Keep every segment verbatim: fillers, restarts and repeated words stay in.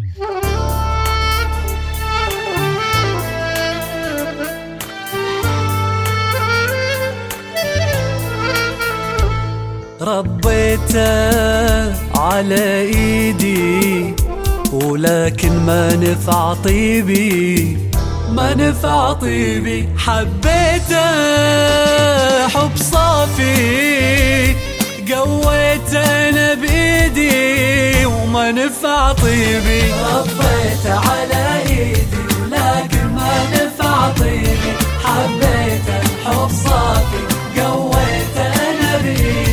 ربيته على ايدي ولكن ما نفع طيبي، ما نفع طيبي. حبيته حب صافي قويته انا بايدي وما نفع طيبي. ربيته على ايدي ولكن ما نفع طيبي. حبيته حب صافي قويته انا بايدي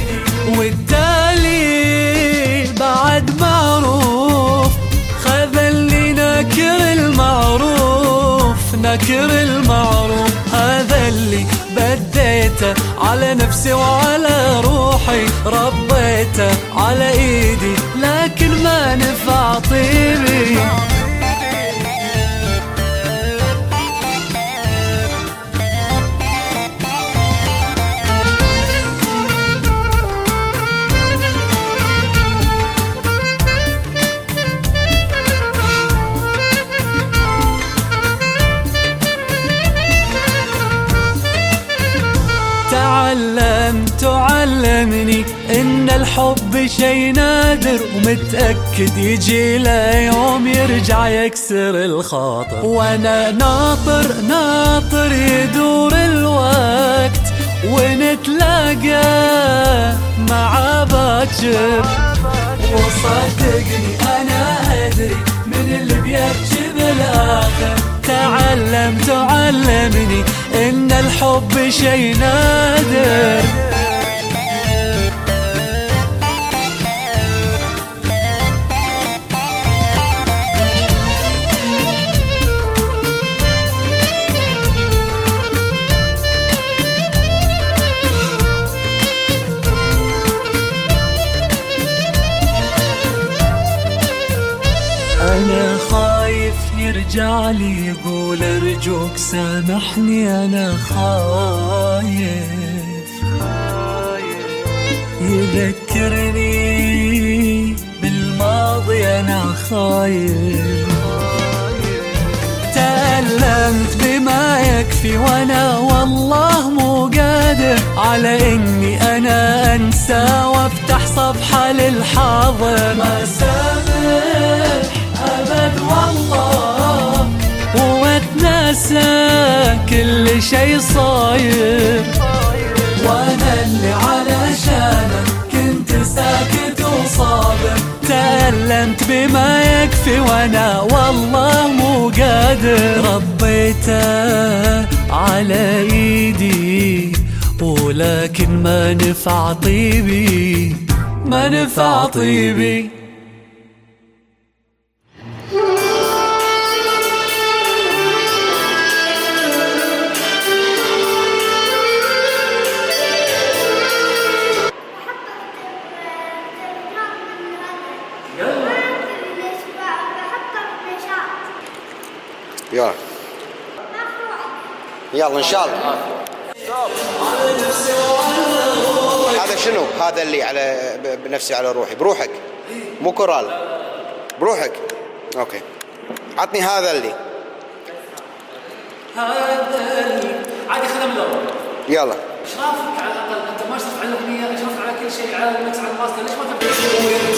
والتالي بعد معروف خذلني نكر المعروف، نكر المعروف. هذا اللي بديته على نفسي وعلى روحي، ربيته على ايدي لكن ما نفع طيبي. تعلمت وعلمني إن الحب شي نادر، ومتأكد يجي له يوم يرجع يكسر الخاطر. وأنا ناطر ناطر يدور الوقت ونتلاقى مع باكر. وصدقني أنا أدري من اللي بيبكي بالآخر. تعلمت وعلمني إن الحب شي نادر. أنا خايف يرجع لي يقول أرجوك سامحني. أنا خايف يذكرني بالماضي. أنا خايف تألمت بما يكفي وأنا والله مو قادر على إني أنا أنسى وأفتح صفحة للحاضر. ما سامح أبد والله واتناسى كل شي صاير. وانا اللي علشانك كنت ساكت وصابر. تألمت بما يكفي وانا والله مو قادر. ربيته على ايدي ولكن ما نفع طيبي، ما نفع طيبي. يلا يلا ان شاء الله. هذا شنو؟ هذا اللي على بنفسي على روحي، بروحك مو كورال، بروحك. اوكي عطني هذا اللي هذا اللي عادي خدم له. يلا اشرافك على الاقل، انت ما اشرفت على الاغنيه، اشرفت على كل شيء، على المكس، على الماستر. ليش ما تبدا